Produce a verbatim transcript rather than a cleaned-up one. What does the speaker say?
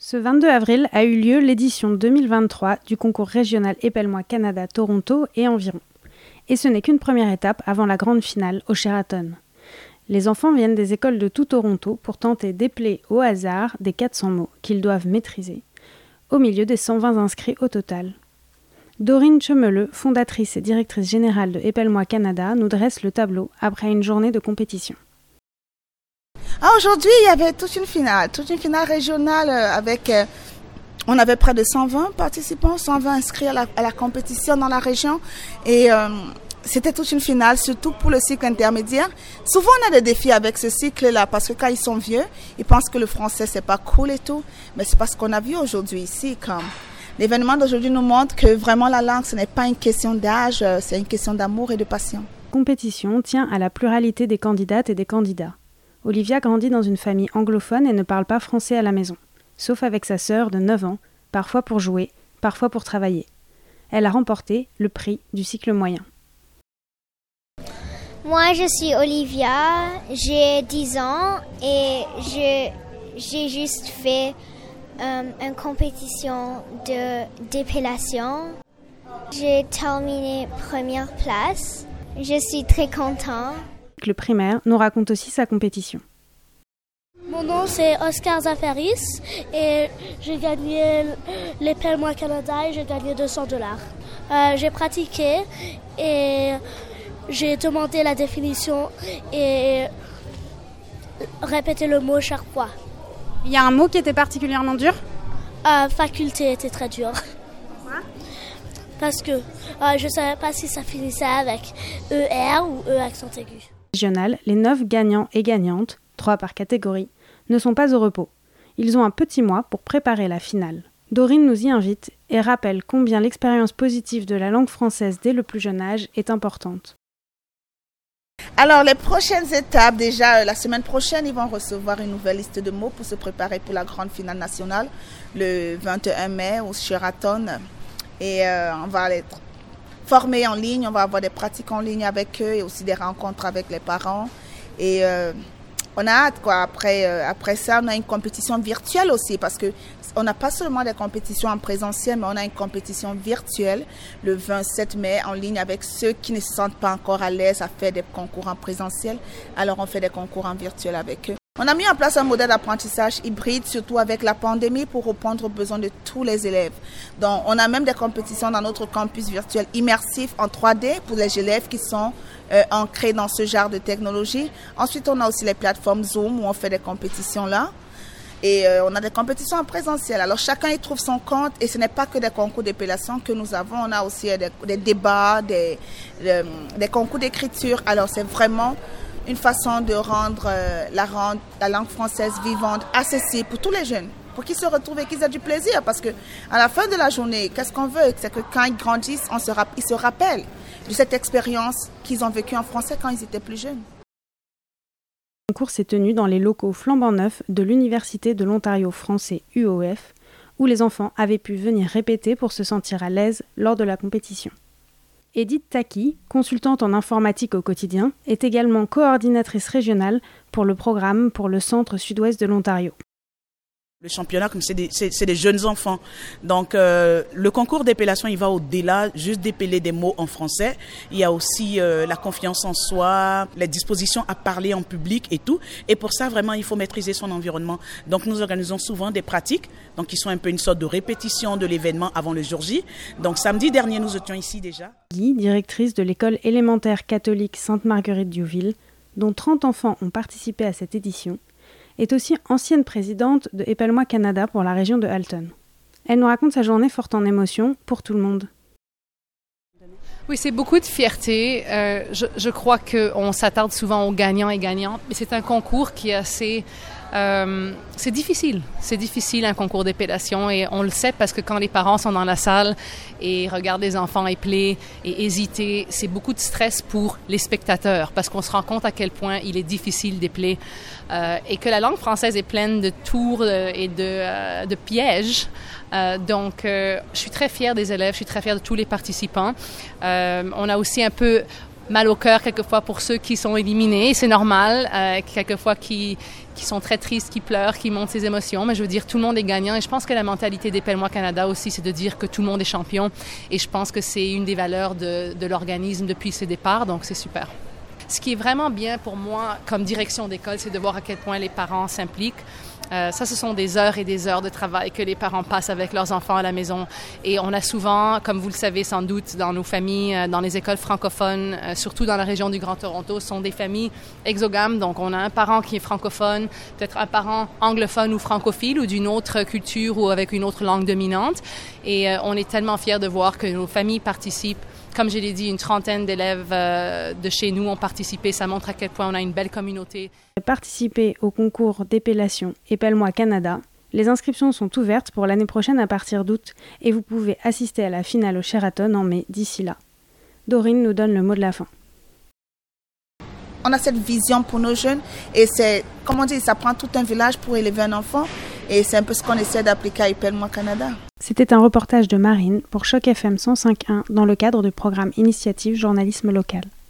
Ce vingt-deux avril a eu lieu l'édition deux mille vingt-trois du concours régional Épelle-moi Canada Toronto et environ. Et ce n'est qu'une première étape avant la grande finale au Sheraton. Les enfants viennent des écoles de tout Toronto pour tenter d'épeler au hasard des quatre cents mots qu'ils doivent maîtriser, au milieu des cent vingt inscrits au total. Dorine Chemeleux, fondatrice et directrice générale de Épelle-moi Canada, nous dresse le tableau après une journée de compétition. Ah, aujourd'hui, il y avait toute une finale, toute une finale régionale avec... Euh, on avait près de cent vingt participants, cent vingt inscrits à la, à la compétition dans la région. Et euh, c'était toute une finale, surtout pour le cycle intermédiaire. Souvent, on a des défis avec ce cycle-là parce que quand ils sont vieux, ils pensent que le français, c'est pas cool et tout. Mais c'est pas ce qu'on a vu aujourd'hui ici. Comme l'événement d'aujourd'hui nous montre que vraiment la langue, ce n'est pas une question d'âge, c'est une question d'amour et de passion. La compétition tient à la pluralité des candidates et des candidats. Olivia grandit dans une famille anglophone et ne parle pas français à la maison, sauf avec sa sœur de neuf ans, parfois pour jouer, parfois pour travailler. Elle a remporté le prix du cycle moyen. Moi, je suis Olivia, j'ai dix ans et je, j'ai juste fait euh, une compétition de, d'épilation. J'ai terminé première place. Je suis très contente. Le primaire nous raconte aussi sa compétition. Mon nom c'est Oscar Zafaris et j'ai gagné l'Épelle-moi Canada et j'ai gagné deux cents dollars. Euh, j'ai pratiqué et j'ai demandé la définition et répété le mot chaque fois. Il y a un mot qui était particulièrement dur ? euh, Faculté était très dur. Parce que euh, je ne savais pas si ça finissait avec E R ou E accent aigu. Régional, les neuf gagnants et gagnantes, trois par catégorie, ne sont pas au repos. Ils ont un petit mois pour préparer la finale. Dorine nous y invite et rappelle combien l'expérience positive de la langue française dès le plus jeune âge est importante. Alors, les prochaines étapes, déjà, la semaine prochaine, ils vont recevoir une nouvelle liste de mots pour se préparer pour la grande finale nationale, le vingt et un mai au Sheraton. Et euh, on va être formés en ligne, on va avoir des pratiques en ligne avec eux et aussi des rencontres avec les parents. Et euh, on a hâte, quoi. Après, euh, après ça, on a une compétition virtuelle aussi parce que on n'a pas seulement des compétitions en présentiel, mais on a une compétition virtuelle le vingt-sept mai en ligne avec ceux qui ne se sentent pas encore à l'aise à faire des concours en présentiel. Alors, on fait des concours en virtuel avec eux. On a mis en place un modèle d'apprentissage hybride, surtout avec la pandémie, pour répondre aux besoins de tous les élèves. Donc, on a même des compétitions dans notre campus virtuel immersif en trois D pour les élèves qui sont euh, ancrés dans ce genre de technologie. Ensuite, on a aussi les plateformes Zoom où on fait des compétitions là. Et euh, on a des compétitions en présentiel. Alors, chacun y trouve son compte et ce n'est pas que des concours d'épellation que nous avons. On a aussi des, des débats, des, des, des concours d'écriture. Alors, c'est vraiment une façon de rendre, euh, la, rendre la langue française vivante, accessible pour tous les jeunes, pour qu'ils se retrouvent et qu'ils aient du plaisir. Parce qu'à la fin de la journée, qu'est-ce qu'on veut ? C'est que quand ils grandissent, on se rapp- ils se rappellent de cette expérience qu'ils ont vécue en français quand ils étaient plus jeunes. Le concours s'est tenu dans les locaux flambant neufs de l'Université de l'Ontario français U O F, où les enfants avaient pu venir répéter pour se sentir à l'aise lors de la compétition. Edith Taki, consultante en informatique au quotidien, est également coordinatrice régionale pour le programme pour le centre sud-ouest de l'Ontario. Le championnat, comme c'est des, c'est, c'est des jeunes enfants. Donc, euh, le concours d'épellation, il va au-delà juste d'épeler des mots en français. Il y a aussi euh, la confiance en soi, les dispositions à parler en public et tout. Et pour ça, vraiment, il faut maîtriser son environnement. Donc, nous organisons souvent des pratiques, donc qui sont un peu une sorte de répétition de l'événement avant le jour J. Donc, samedi dernier, nous étions ici déjà. Guy, directrice de l'école élémentaire catholique Sainte-Marguerite-Diouville, dont trente enfants ont participé à cette édition, est aussi ancienne présidente de Épelle-moi Canada pour la région de Halton. Elle nous raconte sa journée forte en émotions pour tout le monde. Oui, c'est beaucoup de fierté. Euh, je, je crois qu'on s'attarde souvent aux gagnants et gagnantes, mais c'est un concours qui est assez... Euh, c'est difficile. C'est difficile un concours d'épellation et on le sait parce que quand les parents sont dans la salle et regardent les enfants épeler et hésiter, c'est beaucoup de stress pour les spectateurs parce qu'on se rend compte à quel point il est difficile d'épeler euh, et que la langue française est pleine de tours et de, euh, de pièges. Euh, donc, euh, je suis très fière des élèves, je suis très fière de tous les participants. Euh, on a aussi un peu mal au cœur quelquefois pour ceux qui sont éliminés, c'est normal, euh, quelquefois qui, qui sont très tristes, qui pleurent, qui montrent ses émotions, mais je veux dire, tout le monde est gagnant et je pense que la mentalité d'Épelle-moi Canada aussi, c'est de dire que tout le monde est champion et je pense que c'est une des valeurs de, de l'organisme depuis ses départs, donc c'est super. Ce qui est vraiment bien pour moi comme direction d'école, c'est de voir à quel point les parents s'impliquent. Euh, ça, ce sont des heures et des heures de travail que les parents passent avec leurs enfants à la maison. Et on a souvent, comme vous le savez sans doute, dans nos familles, dans les écoles francophones, euh, surtout dans la région du Grand Toronto, ce sont des familles exogames. Donc, on a un parent qui est francophone, peut-être un parent anglophone ou francophile ou d'une autre culture ou avec une autre langue dominante. Et euh, on est tellement fiers de voir que nos familles participent. Comme je l'ai dit, une trentaine d'élèves euh, de chez nous ont participé. Ça montre à quel point on a une belle communauté. Participez au concours d'épellation Épelle-moi Canada. Les inscriptions sont ouvertes pour l'année prochaine à partir d'août et vous pouvez assister à la finale au Sheraton en mai d'ici là. Dorine nous donne le mot de la fin. On a cette vision pour nos jeunes et c'est, comme on dit, ça prend tout un village pour élever un enfant et c'est un peu ce qu'on essaie d'appliquer à Épelle-moi Canada. C'était un reportage de Marine pour Choc F M cent cinq point un dans le cadre du programme Initiative Journalisme Local.